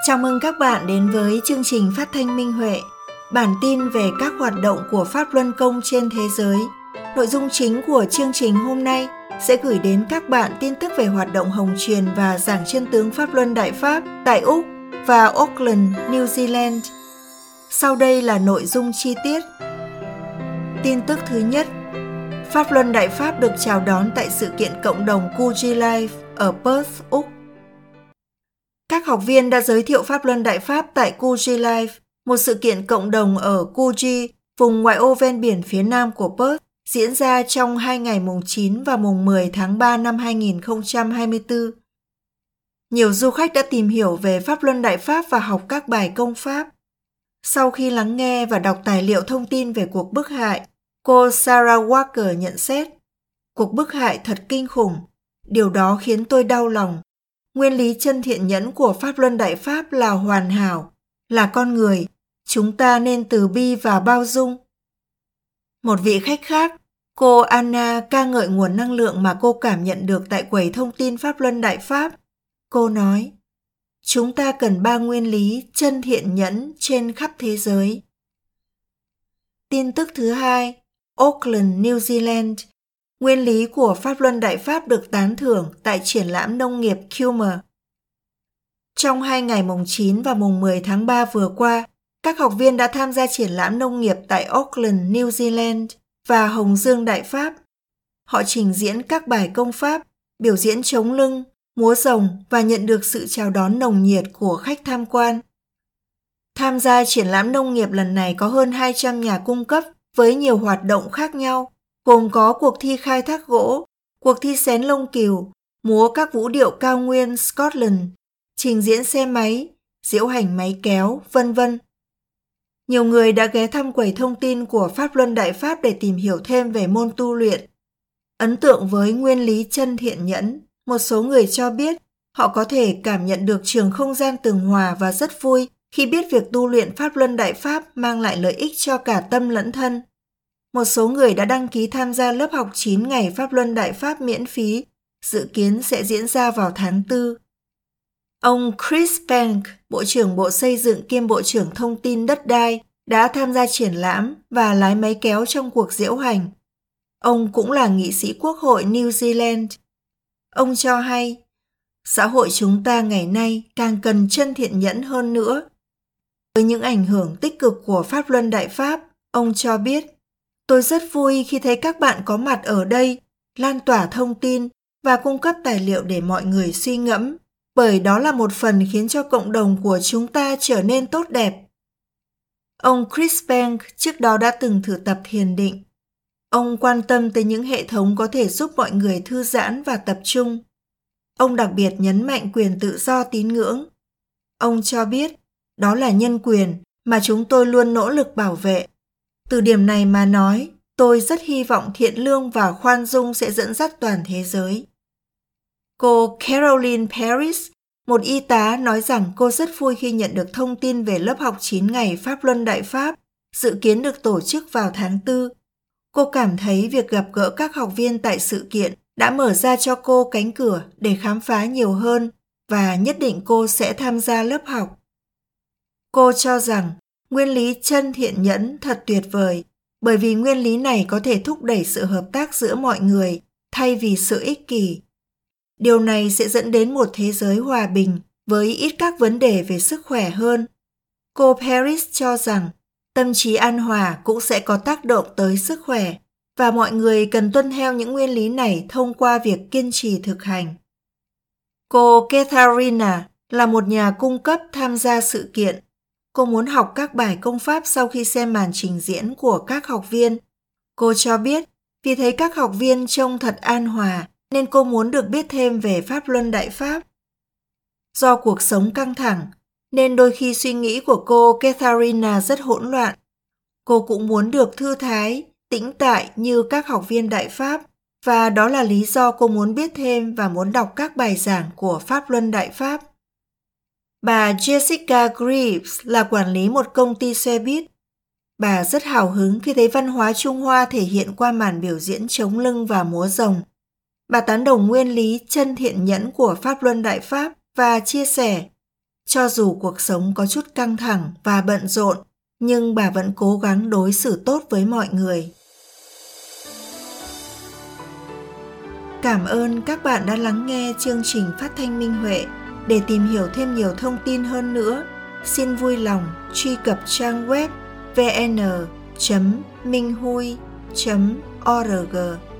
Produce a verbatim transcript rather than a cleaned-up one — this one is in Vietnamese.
Chào mừng các bạn đến với chương trình phát thanh Minh Huệ, bản tin về các hoạt động của Pháp Luân Công trên thế giới. Nội dung chính của chương trình hôm nay sẽ gửi đến các bạn tin tức về hoạt động hồng truyền và giảng chân tướng Pháp Luân Đại Pháp tại Úc và Auckland, New Zealand. Sau đây là nội dung chi tiết. Tin tức thứ nhất, Pháp Luân Đại Pháp được chào đón tại sự kiện cộng đồng Coogee Life ở Perth, Úc. Các học viên đã giới thiệu Pháp Luân Đại Pháp tại Coogee Life, một sự kiện cộng đồng ở Coogee, vùng ngoại ô ven biển phía nam của Perth, diễn ra trong hai ngày mùng chín và mùng mười tháng ba năm hai nghìn không trăm hai mươi tư. Nhiều du khách đã tìm hiểu về Pháp Luân Đại Pháp và học các bài công pháp. Sau khi lắng nghe và đọc tài liệu thông tin về cuộc bức hại, cô Sarah Walker nhận xét, cuộc bức hại thật kinh khủng, điều đó khiến tôi đau lòng. Nguyên lý chân thiện nhẫn của Pháp Luân Đại Pháp là hoàn hảo, là con người, chúng ta nên từ bi và bao dung. Một vị khách khác, cô Anna ca ngợi nguồn năng lượng mà cô cảm nhận được tại quầy thông tin Pháp Luân Đại Pháp. Cô nói, chúng ta cần ba nguyên lý chân thiện nhẫn trên khắp thế giới. Tin tức thứ hai, Auckland, New Zealand. Nguyên lý của Pháp Luân Đại Pháp được tán thưởng tại triển lãm nông nghiệp Kilmer. Trong hai ngày mùng chín và mùng mười tháng ba vừa qua, các học viên đã tham gia triển lãm nông nghiệp tại Auckland, New Zealand và Hồng Dương Đại Pháp. Họ trình diễn các bài công pháp, biểu diễn chống lưng, múa rồng và nhận được sự chào đón nồng nhiệt của khách tham quan. Tham gia triển lãm nông nghiệp lần này có hơn hai trăm nhà cung cấp với nhiều hoạt động khác nhau, gồm có cuộc thi khai thác gỗ, cuộc thi xén lông cừu, múa các vũ điệu cao nguyên Scotland, trình diễn xe máy, diễu hành máy kéo, vân vân. Nhiều người đã ghé thăm quầy thông tin của Pháp Luân Đại Pháp để tìm hiểu thêm về môn tu luyện. Ấn tượng với nguyên lý chân thiện nhẫn, một số người cho biết họ có thể cảm nhận được trường không gian tường hòa và rất vui khi biết việc tu luyện Pháp Luân Đại Pháp mang lại lợi ích cho cả tâm lẫn thân. Một số người đã đăng ký tham gia lớp học chín ngày Pháp Luân Đại Pháp miễn phí, dự kiến sẽ diễn ra vào tháng tư. Ông Chris Bank, Bộ trưởng Bộ Xây dựng kiêm Bộ trưởng Thông tin Đất đai, đã tham gia triển lãm và lái máy kéo trong cuộc diễu hành. Ông cũng là nghị sĩ Quốc hội New Zealand. Ông cho hay, xã hội chúng ta ngày nay càng cần chân thiện nhẫn hơn nữa. Với những ảnh hưởng tích cực của Pháp Luân Đại Pháp, ông cho biết, tôi rất vui khi thấy các bạn có mặt ở đây, lan tỏa thông tin và cung cấp tài liệu để mọi người suy ngẫm, bởi đó là một phần khiến cho cộng đồng của chúng ta trở nên tốt đẹp. Ông Chris Bank trước đó đã từng thử tập thiền định. Ông quan tâm tới những hệ thống có thể giúp mọi người thư giãn và tập trung. Ông đặc biệt nhấn mạnh quyền tự do tín ngưỡng. Ông cho biết, đó là nhân quyền mà chúng tôi luôn nỗ lực bảo vệ. Từ điểm này mà nói, tôi rất hy vọng thiện lương và khoan dung sẽ dẫn dắt toàn thế giới. Cô Caroline Paris, một y tá, nói rằng cô rất vui khi nhận được thông tin về lớp học chín ngày Pháp Luân Đại Pháp, dự kiến được tổ chức vào tháng tư. Cô cảm thấy việc gặp gỡ các học viên tại sự kiện đã mở ra cho cô cánh cửa để khám phá nhiều hơn và nhất định cô sẽ tham gia lớp học. Cô cho rằng nguyên lý chân thiện nhẫn thật tuyệt vời, bởi vì nguyên lý này có thể thúc đẩy sự hợp tác giữa mọi người thay vì sự ích kỷ. Điều này sẽ dẫn đến một thế giới hòa bình với ít các vấn đề về sức khỏe hơn. Cô Paris cho rằng tâm trí an hòa cũng sẽ có tác động tới sức khỏe và mọi người cần tuân theo những nguyên lý này thông qua việc kiên trì thực hành. Cô Katharina là một nhà cung cấp tham gia sự kiện. Cô muốn học các bài công pháp sau khi xem màn trình diễn của các học viên. Cô cho biết, vì thấy các học viên trông thật an hòa, nên cô muốn được biết thêm về Pháp Luân Đại Pháp. Do cuộc sống căng thẳng, nên đôi khi suy nghĩ của cô Katharina rất hỗn loạn. Cô cũng muốn được thư thái, tĩnh tại như các học viên Đại Pháp, và đó là lý do cô muốn biết thêm và muốn đọc các bài giảng của Pháp Luân Đại Pháp. Bà Jessica Greaves là quản lý một công ty xe buýt. Bà rất hào hứng khi thấy văn hóa Trung Hoa thể hiện qua màn biểu diễn chống lưng và múa rồng. Bà tán đồng nguyên lý chân thiện nhẫn của Pháp Luân Đại Pháp và chia sẻ, Cho dù cuộc sống có chút căng thẳng và bận rộn, nhưng bà vẫn cố gắng đối xử tốt với mọi người. Cảm ơn các bạn đã lắng nghe chương trình phát thanh Minh Huệ. Để tìm hiểu thêm nhiều thông tin hơn nữa, xin vui lòng truy cập trang web vê en chấm minh hui chấm org.